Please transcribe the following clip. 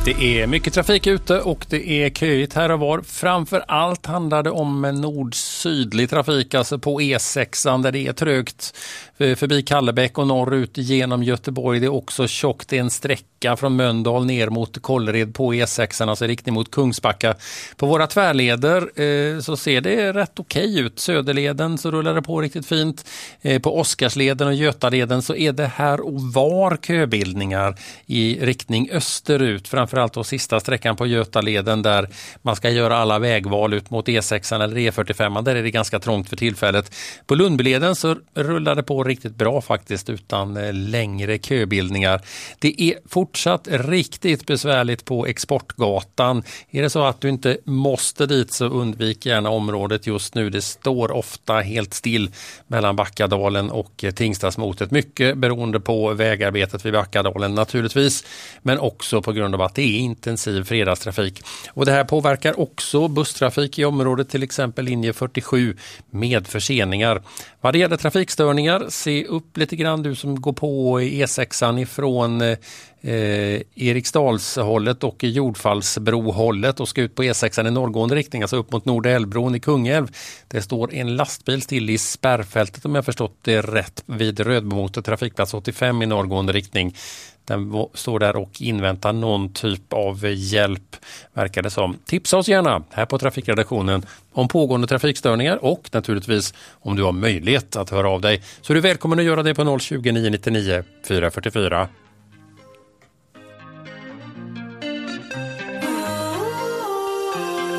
Det är mycket trafik ute och det är köigt här och var. Framför allt handlar det om nord-sydlig trafik, alltså på E6 där det är trögt förbi Kallebäck och norrut genom Göteborg. Det är också tjockt, det är en sträcka från Mölndal ner mot Kållered på E6, alltså riktning mot Kungsbacka. På våra tvärleder så ser det rätt okej ut. Söderleden så rullar det på riktigt fint. På Oskarsleden och Götaleden så är det här och var köbildningar i riktning österut. Framförallt då sista sträckan på Götaleden där man ska göra alla vägval ut mot E6 eller E45. Där är det ganska trångt för tillfället. På Lundbyleden så rullar det på riktigt bra faktiskt utan längre köbildningar. Det är fortsatt riktigt besvärligt på Exportgatan. Är det så att du inte måste dit så undvik gärna området just nu. Det står ofta helt still mellan Backadalen och Tingstadsmotet. Mycket beroende på vägarbetet vid Backadalen naturligtvis, men också på grund av att det är intensiv fredagstrafik. Och det här påverkar också busstrafik i området, till exempel linje 47 med förseningar. Vad det gäller trafikstörningar, se upp lite grann du som går på E6an ifrån Eriksdalshållet och Jordfallsbrohållet och ska ut på E6an i norrgående riktning, alltså upp mot Nordälvbron i Kungälv. Det står en lastbil still i spärrfältet om jag förstått det rätt vid Rödbomotet trafikplats 85 i norrgående riktning. Den står där och inväntar någon typ av hjälp, verkar det som. Tipsa oss gärna här på Trafikredaktionen om pågående trafikstörningar och naturligtvis om du har möjlighet att höra av dig. Så är du välkommen att göra det på 020 999 444